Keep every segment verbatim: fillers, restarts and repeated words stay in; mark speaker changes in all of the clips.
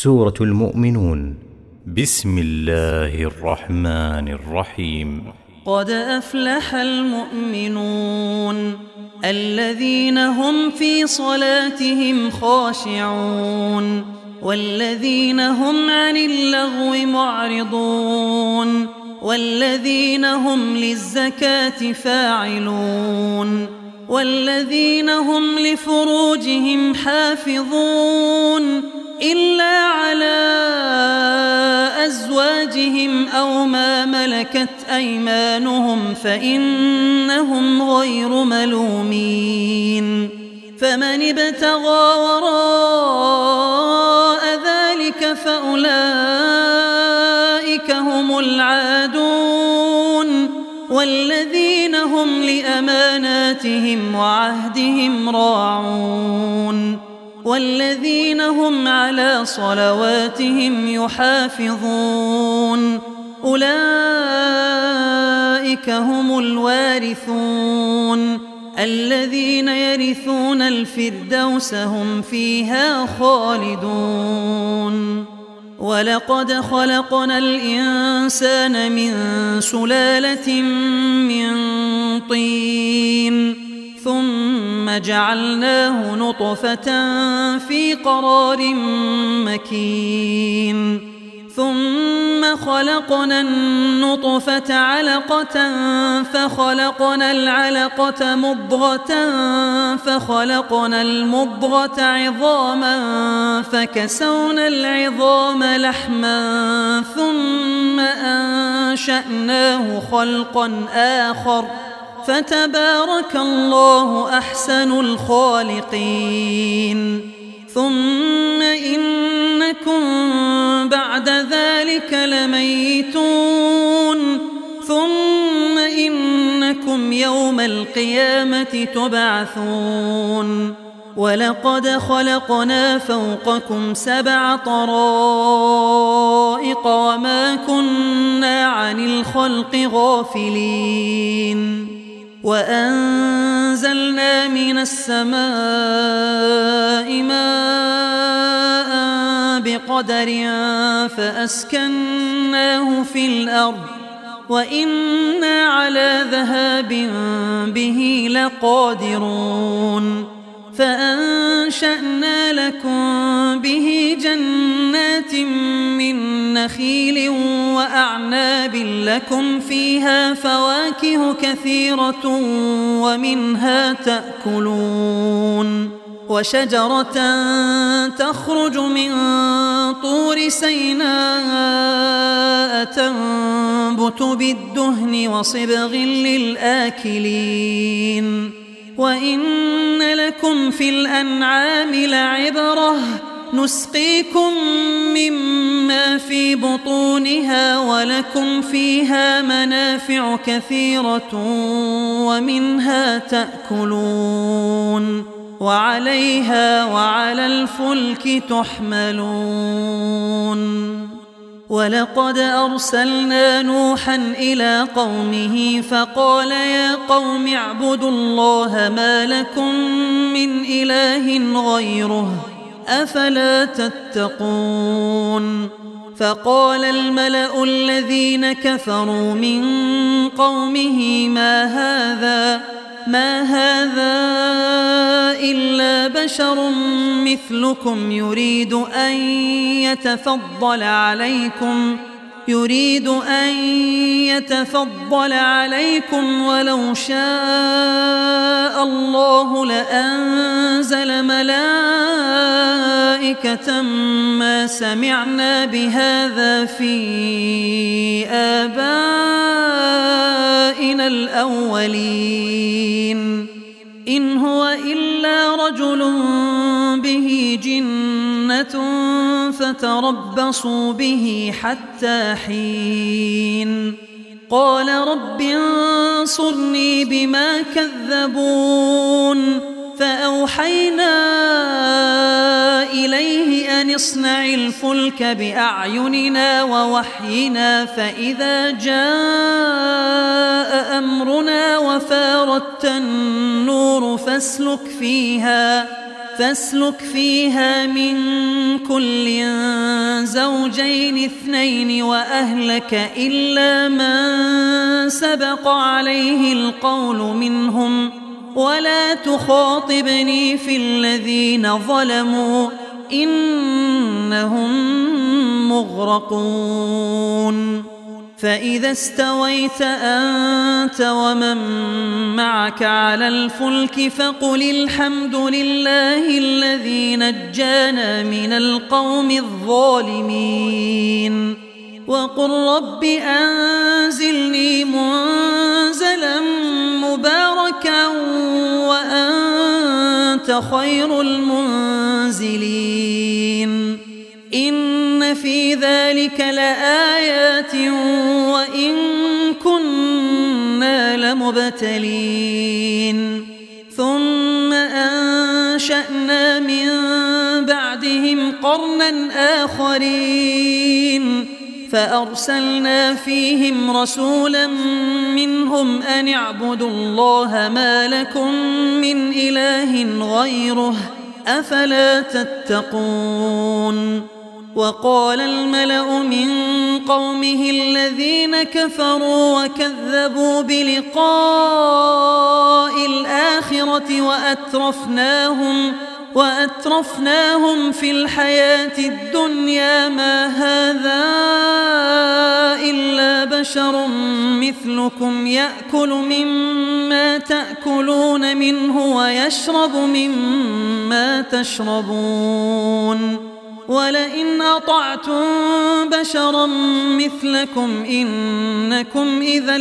Speaker 1: سورة المؤمنون. بسم الله الرحمن الرحيم.
Speaker 2: قد أفلح المؤمنون الذين هم في صلاتهم خاشعون والذين هم عن اللغو معرضون والذين هم للزكاة فاعلون والذين هم لفروجهم حافظون إلا على أزواجهم أو ما ملكت أيمانهم فإنهم غير ملومين. فمن ابتغى وراء ذلك فأولئك هم العادون والذين هم لأماناتهم وعهدهم راعون والذين هم على صلواتهم يحافظون أولئك هم الوارثون الذين يرثون الفردوس هم فيها خالدون. ولقد خلقنا الإنسان من سلالة من طين ثم جعلناه نطفة في قرار مكين ثم خلقنا النطفة علقة فخلقنا العلقة مضغة فخلقنا المضغة عظاما فكسونا العظام لحما ثم أنشأناه خلقا آخر فتبارك الله أحسن الخالقين. ثم إنكم بعد ذلك لميتون ثم إنكم يوم القيامة تبعثون. ولقد خلقنا فوقكم سبع طرائق وما كنا عن الخلق غافلين. وأنزلنا من السماء ماء بقدر فأسكناه في الأرض وإنا على ذهاب به لقادرون. فأنشأنا لكم به جنات من نخيل وأعناب لكم فيها فواكه كثيرة ومنها تأكلون. وشجرة تخرج من طور سيناء تنبت بالدهن وصبغ للآكلين. وإن لكم في الأنعام لعبرة نسقيكم مما في بطونها ولكم فيها منافع كثيرة ومنها تأكلون وعليها وعلى الفلك تحملون. ولقد أرسلنا نوحا إلى قومه فقال يا قوم اعبدوا الله ما لكم من إله غيره أفلا تتقون. فقال الملأ الذين كفروا من قومه ما هذا ما هذا إلا بشر مثلكم يريد أن يتفضل عليكم يريد أن يتفضل عليكم ولو شاء الله لأنزل ملائكة ما سمعنا بهذا في آبائنا الأولين إن هو إلا رجل به جنة فتربصوا به حتى حين. قال رب انصرني بما كذبون. فأوحينا إليه أن اصنع الفلك بأعيننا ووحينا فإذا جاء أمرنا وفارت النور فاسلك فيها فاسلك فيها من كل زوجين اثنين وأهلك إلا من سبق عليه القول منهم ولا تخاطبني في الذين ظلموا إنهم مغرقون فإذا استويت أنت ومن معك على الفلك فقل الحمد لله الذي نجانا من القوم الظالمين وقل رب أنزلني منزلا مباركا وأنت خير المنزلين إن في ذلك لآيات وإن كنا لمبتلين ثم أنشأنا من بعدهم قرنا آخرين فأرسلنا فيهم رسولا منهم أن اعبدوا الله ما لكم من إله غيره أفلا تتقون وقال الملأ من قومه الذين كفروا وكذبوا بلقاء الآخرة وأترفناهم وأترفناهم في الحياة الدنيا ما هذا إلا بشر مثلكم يأكل مما تأكلون منه ويشرب مما تشربون ولئن أطعتم بشرا مثلكم إنكم إذا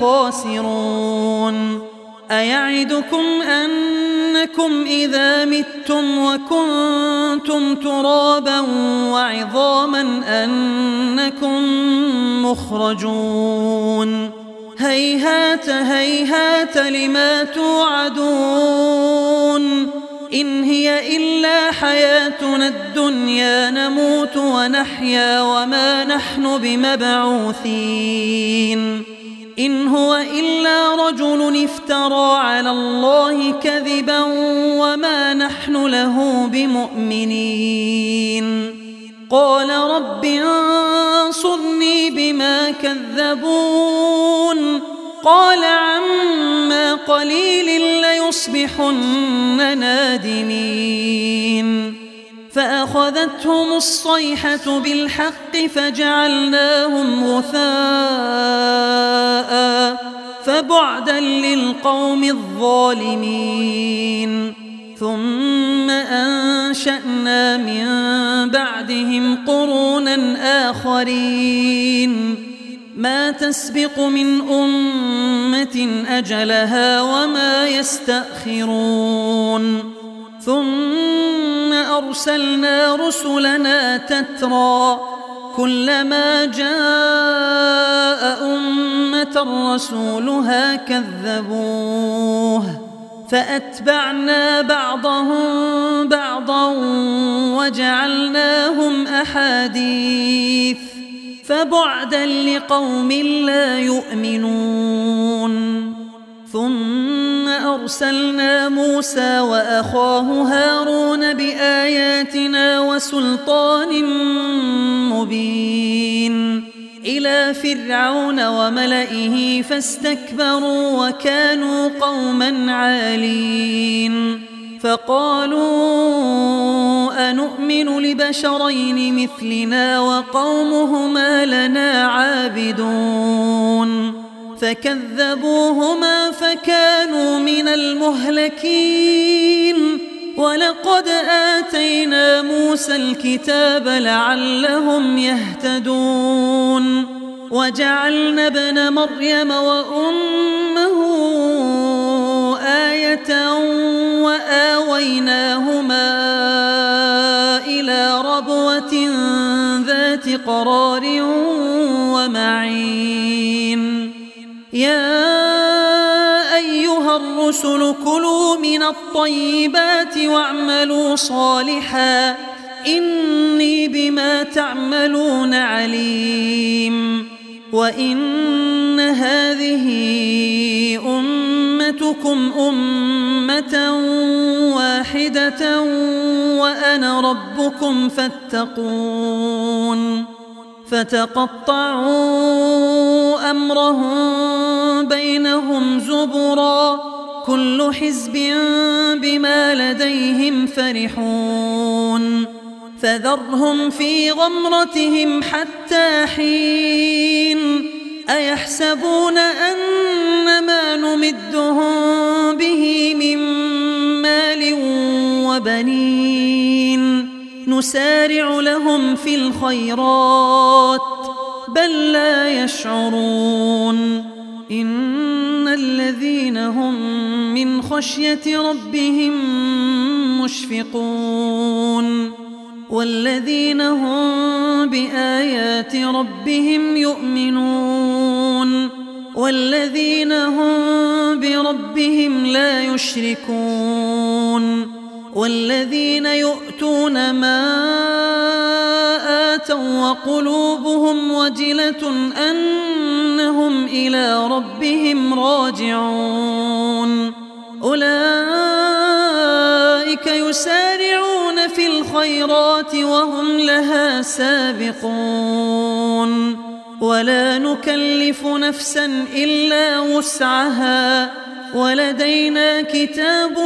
Speaker 2: لخاسرون أيعدكم أنكم إذا متم وكنتم ترابا وعظاما أنكم مخرجون هيهات هيهات لما توعدون إن هي إلا حياتنا الدنيا نموت ونحيا وما نحن بمبعوثين إن هو إلا رجل افترى على الله كذبا وما نحن له بمؤمنين قال رب انصرني بما كذبون قال عما قليل ليصبحن نادمين فأخذتهم الصيحة بالحق فجعلناهم غثاء فبعدا للقوم الظالمين ثم أنشأنا من بعدهم قرونا آخرين ما تسبق من أمة أجلها وما يستأخرون ثم أرسلنا رسلنا تترى كلما جاء أمة رسولها كذبوه فأتبعنا بعضهم بعضا وجعلناهم أحاديث فبعدا لقوم لا يؤمنون ثم أرسلنا موسى وأخاه هارون بآياتنا وسلطان مبين إلى فرعون وملئه فاستكبروا وكانوا قوما عالين فقالوا أنؤمن لبشرين مثلنا وقومهما لنا عابدون فكذبوهما فكانوا من المهلكين ولقد آتينا موسى الكتاب لعلهم يهتدون وجعلنا ابن مريم وأمه آية وآويناهما إلى ربوة ذات قرار ومعين يا أيها الرسل كلوا من الطيبات واعملوا صالحا إني بما تعملون عليم وإن هذه أمتكم جعلتكم أمة واحدة وأنا ربكم فاتقون فتقطعوا أمرهم بينهم زبرا كل حزب بما لديهم فرحون فذرهم في غمرتهم حتى حين أيحسبون أن ما نمدهم به من مال وبنين نسارع لهم في الخيرات بل لا يشعرون إن الذين هم من خشية ربهم مشفقون والذين هم بآيات ربهم يؤمنون والذين هم بربهم لا يشركون والذين يؤتون ما آتوا وقلوبهم وجلة أنهم إلى ربهم راجعون أولئك يسارعون في الخيرات وهم لها سابقون ولا نكلف نفسا إلا وسعها ولدينا كتاب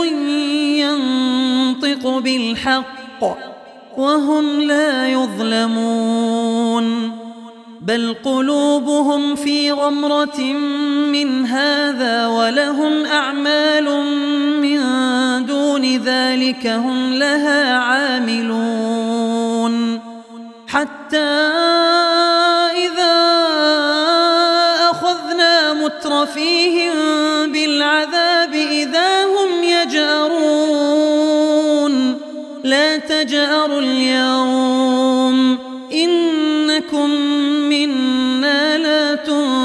Speaker 2: ينطق بالحق وهم لا يظلمون بل قلوبهم في غمرة من هذا ولهم أعمال من دون ذلك هم لها عاملون حتى إذا أخذنا مترفيهم بالعذاب إذا هم يجأرون لا تجأروا اليوم إنكم منا لا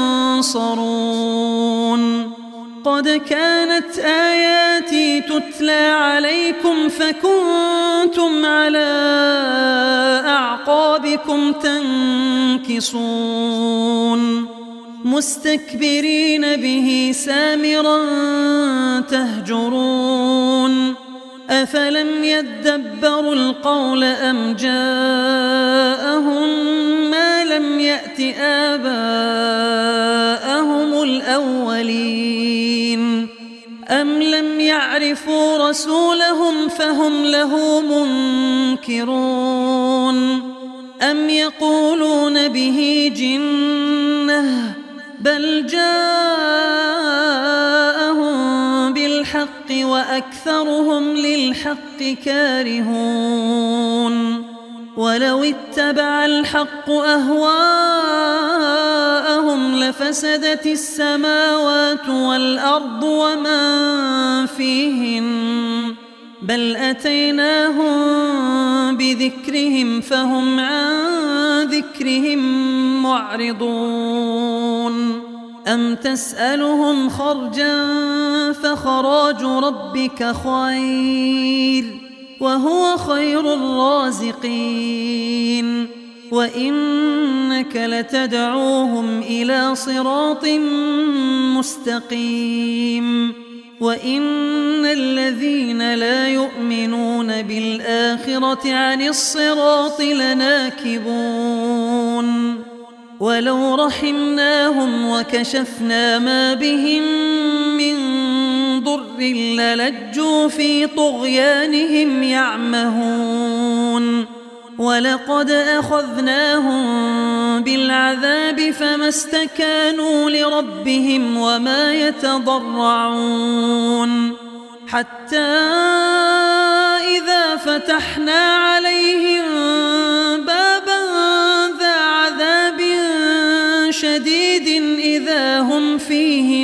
Speaker 2: تنصرون قد كانت آياتي تتلى عليكم فكنتم على أعقابكم تنكصون مستكبرين به سامرا تهجرون أفلم يدبروا القول أم جاءهم ما لم يأت آباءهم الأولين أم لم يعرفوا رسولهم فهم له منكرون أم يقولون به جنة بل جاءهم بالحق وأكثرهم للحق كارهون ولو اتبع الحق أهواءهم لفسدت السماوات والأرض ومن فيهن بل أتيناهم بذكرهم فهم عن ذكرهم معرضون أم تسألهم خرجا فخراج ربك خير وهو خير الرازقين وإنك لتدعوهم إلى صراط مستقيم وإن الذين لا يؤمنون بالآخرة عن الصراط لناكبون ولو رحمناهم وكشفنا ما بهم من ضر للجوا في طغيانهم يعمهون ولقد أخذناهم بالعذاب فما استكانوا لربهم وما يتضرعون حتى إذا فتحنا عليهم بابا ذا عذاب شديد إذا هم فيه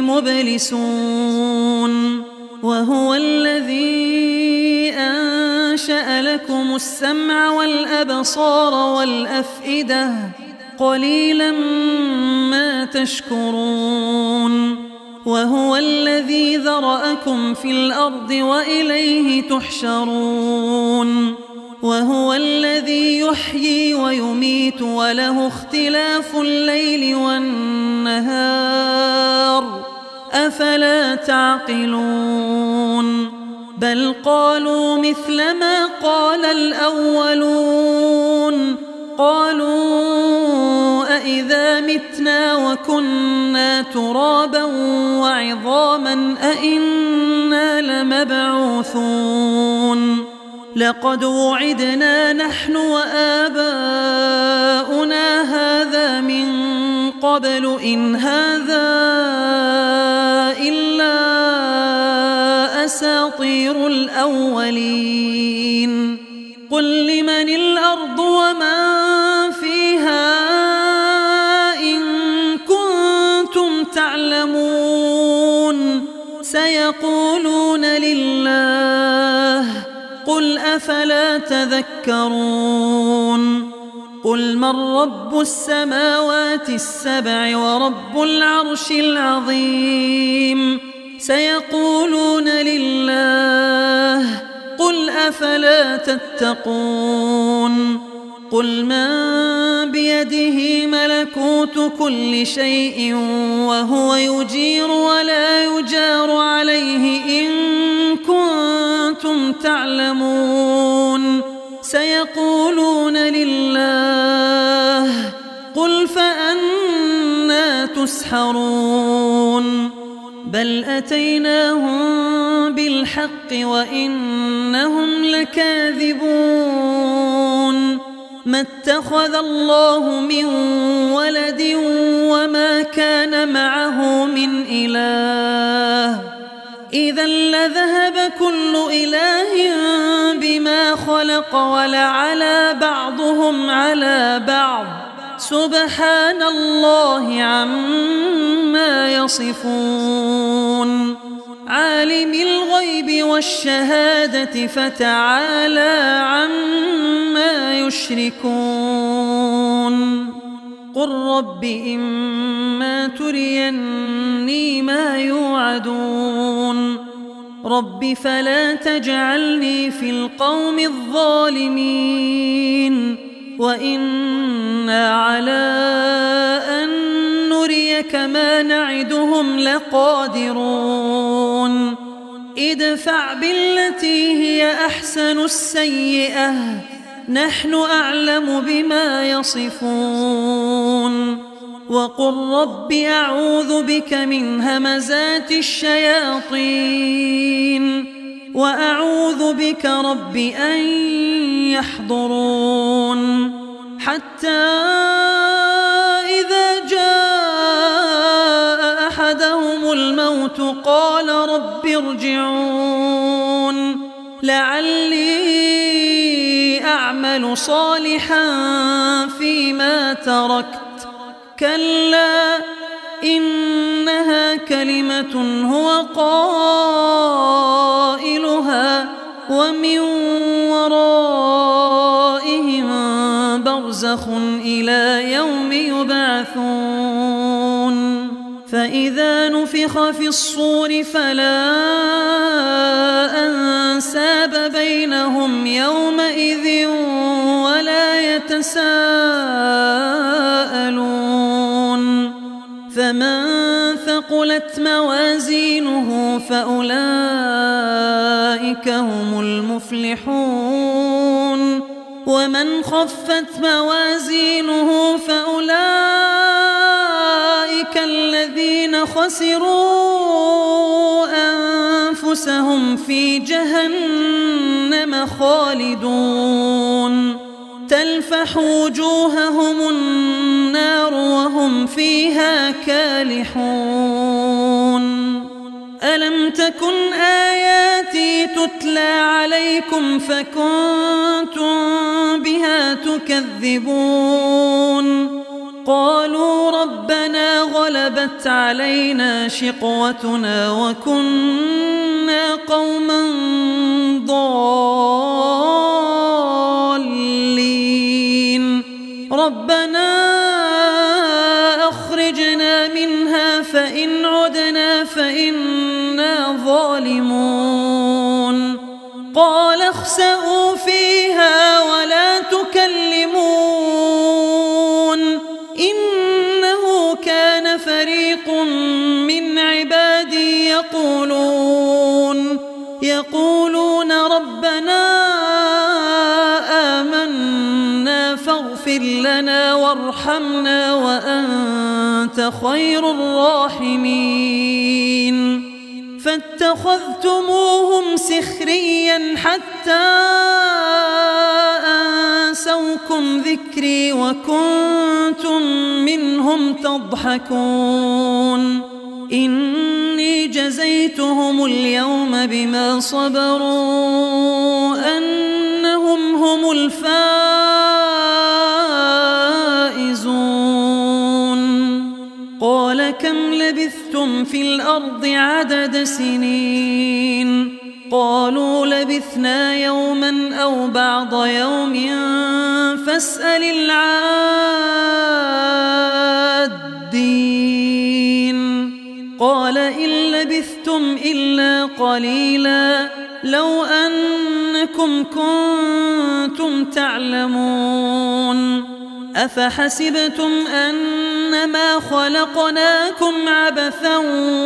Speaker 2: مبلسون وهو الذي أنشأ لكم السمع والأبصار والأفئدة قليلا ما تشكرون وهو الذي ذرأكم في الأرض وإليه تحشرون وهو الذي يحيي ويميت وله اختلاف الليل والنهار أفلا تعقلون بل قالوا مثل ما قال الأولون قالوا أإذا متنا وكنا ترابا وعظاما أإنا لمبعوثون لقد وعدنا نحن وآباؤنا هذا من قبل إن هذا إلا أساطير الأولين قل لمن الأرض ومن فيها إن كنتم تعلمون سيقولون لله قل أفلا تذكرون قل من رب السماوات السبع ورب العرش العظيم سيقولون لله قل أفلا تتقون قل من بيده ملكوت كل شيء وهو يجير ولا يجار عليه إن كنتم تعلمون سيقولون لله قل فأنى تسحرون بل أتيناهم بالحق وإنهم لكاذبون ما اتخذ الله من ولد وما كان معه من إله إذا لذهب كل إله بما خلق ولعلى بعضهم على بعض سبحان الله عما يصفون عالم الغيب والشهادة فتعالى عما يشركون قل رب إما تريني ما يوعدون رب فلا تجعلني في القوم الظالمين وإنا على أن نريك ما نعدهم لقادرون ادفع بالتي هي أحسن السيئة نحن أعلم بما يصفون وقل رب أعوذ بك من همزات الشياطين وأعوذ بك رب أن يحضرون حتى إذا جاء أحدهم الموت قال رب ارجعون لعلي أعمل صالحا فيما تركت كلا إنها كلمة هو قائلها ومن ورائهم برزخ إلى يوم يبعثون فإذا نفخ في الصور فلا أنساب بينهم يومئذ ولا يتساءلون فمن ثقلت موازينه فأولئك هم المفلحون ومن خفت موازينه فأولئك الذين خسروا أنفسهم في جهنم خالدون تلفح وجوههم النار وهم فيها كالحون ألم تكن آياتي تتلى عليكم فكنتم بها تكذبون قالوا ربنا غلبت علينا شقوتنا وكنا قوما ضالين ربنا أخرجنا منها فإن عدنا فإنا ظالمون قال اخسئوا فيها ولا تكلمون إنه كان فريق من عبادي فيها وارحمنا وأنت خير الراحمين فاتخذتموهم سخريا حتى أنسوكم ذكري وكنتم منهم تضحكون إني جزيتهم اليوم بما صبروا أنهم هم الفائزون قال كم لبثتم في الأرض عدد سنين قالوا لبثنا يوما أو بعض يوم فاسأل العادين قال إن لبثتم إلا قليلا لو أنكم كنتم تعلمون أفحسبتم أنما خلقناكم عبثا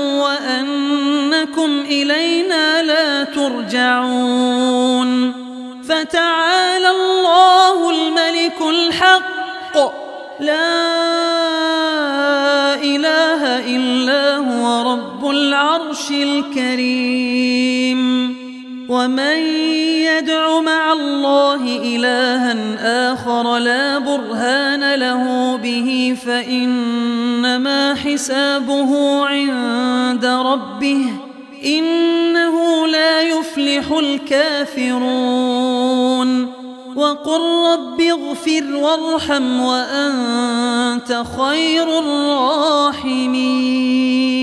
Speaker 2: وأنكم إلينا لا ترجعون فتعالى الله الملك الحق لا إله إلا هو رب العرش الكريم ومن يدع مع الله إلها آخر لا برهان له به فإنما حسابه عند ربه إنه لا يفلح الكافرون وقل رب اغفر وارحم وأنت خير الراحمين